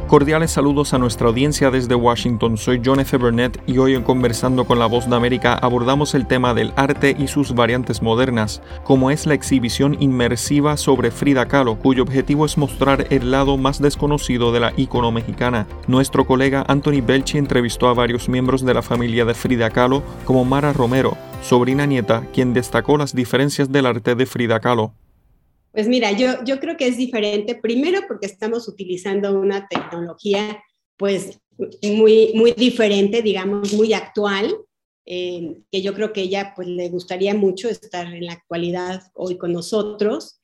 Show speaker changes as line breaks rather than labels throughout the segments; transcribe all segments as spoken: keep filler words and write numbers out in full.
Cordiales saludos a nuestra audiencia desde Washington. Soy John F. Burnett y hoy en Conversando con la Voz de América abordamos el tema del arte y sus variantes modernas, como es la exhibición inmersiva sobre Frida Kahlo, cuyo objetivo es mostrar el lado más desconocido de la ícono mexicana. Nuestro colega Anthony Belchi entrevistó a varios miembros de la familia de Frida Kahlo, como Mara Romero, sobrina nieta, quien destacó las diferencias del arte de Frida Kahlo.
Pues mira, yo, yo creo que es diferente, primero porque estamos utilizando una tecnología pues muy, muy diferente, digamos, muy actual, eh, que yo creo que ella pues le gustaría mucho estar en la actualidad hoy con nosotros.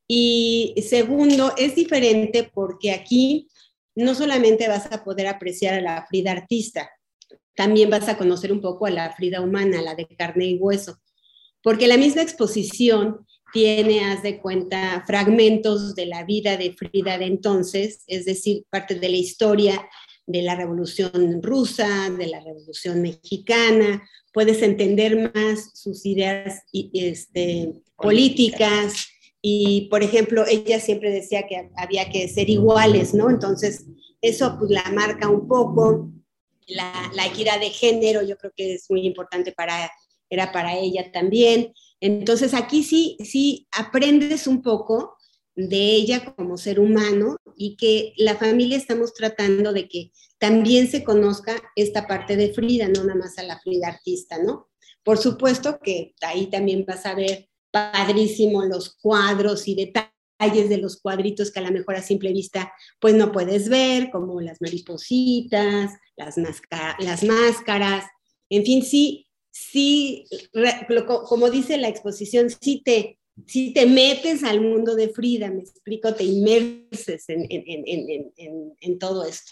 Y segundo, es diferente porque aquí no solamente vas a poder apreciar a la Frida artista, también vas a conocer un poco a la Frida humana, la de carne y hueso, porque la misma exposición tiene, haz de cuenta, fragmentos de la vida de Frida de entonces, es decir, parte de la historia de la Revolución Rusa, de la Revolución Mexicana. Puedes entender más sus ideas este, políticas y, por ejemplo, ella siempre decía que había que ser iguales, ¿no? Entonces, eso pues, la marca un poco. La, la equidad de género, yo creo que es muy importante para, era para ella también. Entonces aquí sí, sí aprendes un poco de ella como ser humano y que la familia estamos tratando de que también se conozca esta parte de Frida, no nada más a la Frida artista, ¿no? Por supuesto que ahí también vas a ver padrísimo los cuadros y detalles de los cuadritos que a lo mejor a simple vista pues no puedes ver, como las maripositas, las, máscara, las máscaras, en fin, sí. Sí, como dice la exposición, sí te, sí te metes al mundo de Frida, me explico, te inmerses en, en, en, en, en todo esto.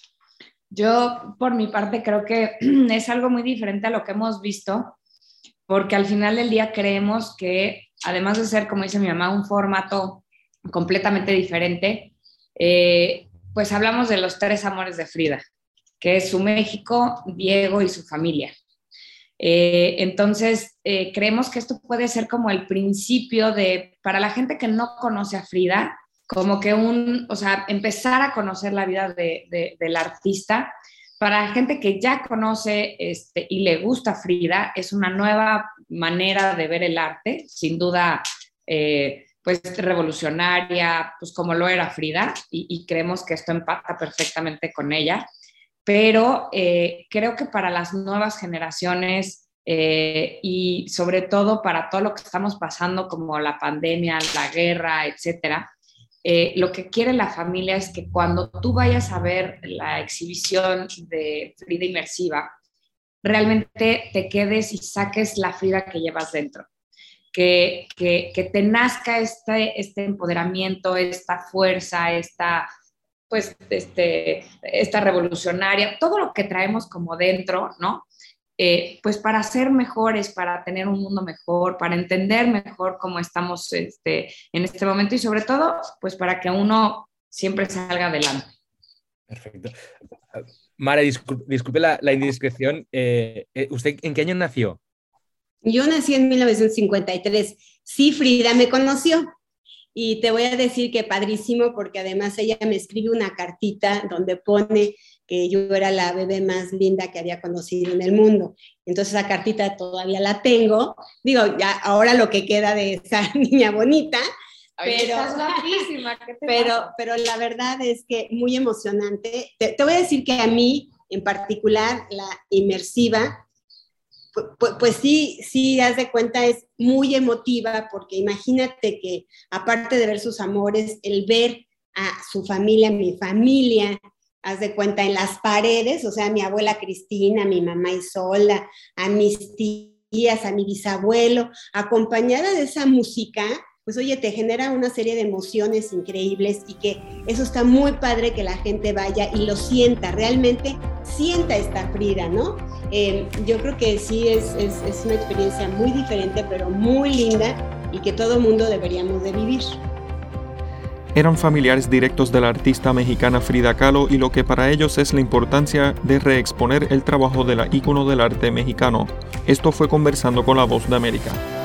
Yo, por mi parte, creo que es algo muy diferente a lo que hemos visto, porque al final del día creemos que, además de ser, como dice mi mamá, un formato completamente diferente, eh, pues hablamos de los tres amores de Frida, que es su México, Diego y su familia. Eh, entonces, eh, creemos que esto puede ser como el principio de, para la gente que no conoce a Frida, como que un, o sea, empezar a conocer la vida de, de, del artista. Para la gente que ya conoce este, y le gusta Frida, es una nueva manera de ver el arte, sin duda, eh, pues revolucionaria, pues como lo era Frida, y, y creemos que esto empata perfectamente con ella. Pero eh, creo que para las nuevas generaciones eh, y sobre todo para todo lo que estamos pasando como la pandemia, la guerra, etcétera, eh, lo que quiere la familia es que cuando tú vayas a ver la exhibición de Frida inmersiva, realmente te quedes y saques la Frida que llevas dentro. Que, que, que te nazca este, este empoderamiento, esta fuerza, esta... pues este, esta revolucionaria, todo lo que traemos como dentro, ¿no? Eh, pues para ser mejores, para tener un mundo mejor, para entender mejor cómo estamos este, en este momento y sobre todo, pues para que uno siempre salga adelante.
Perfecto. Mara, disculpe, disculpe la, la indiscreción. Eh, ¿Usted en qué año nació?
Yo nací en mil novecientos cincuenta y tres. Sí, Frida me conoció. Y te voy a decir que padrísimo, porque además ella me escribe una cartita donde pone que yo era la bebé más linda que había conocido en el mundo. Entonces esa cartita todavía la tengo. Digo, ya ahora lo que queda de esa niña bonita.
Ay,
pero,
estás guapísima. ¿Qué te
pero,
pasa?
pero la verdad es que muy emocionante. Te, te voy a decir que a mí, en particular, la inmersiva, Pues, pues sí, sí, haz de cuenta, es muy emotiva, porque imagínate que, aparte de ver sus amores, el ver a su familia, mi familia, haz de cuenta, en las paredes, o sea, a mi abuela Cristina, a mi mamá Isolda, a mis tías, a mi bisabuelo, acompañada de esa música, pues oye, te genera una serie de emociones increíbles y que eso está muy padre que la gente vaya y lo sienta, realmente sienta esta Frida, ¿no? Eh, yo creo que sí es, es, es una experiencia muy diferente, pero muy linda y que todo mundo deberíamos de vivir.
Eran familiares directos de la artista mexicana Frida Kahlo y lo que para ellos es la importancia de reexponer el trabajo de la ícono del arte mexicano. Esto fue Conversando con la Voz de América.